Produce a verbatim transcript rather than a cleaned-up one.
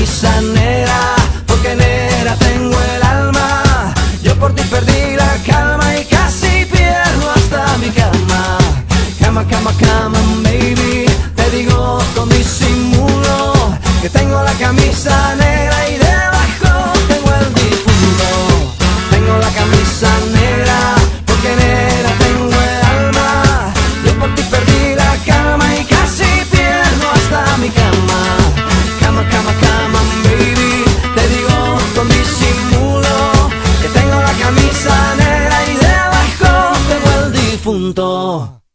camisa negra, porque negra tengo el alma. Yo por ti perdí la calma y casi pierdo hasta mi cama. Cama, cama, cama, baby, te digo con disimulo que tengo la camisa negra y debajo tengo el difunto. Tengo la camisa negra, porque negra tengo el alma. Yo por ti perdí la calma y casi pierdo hasta mi cama. Cama, cama, cama, baby, te digo con disimulo que tengo la camisa negra y debajo tengo el difunto.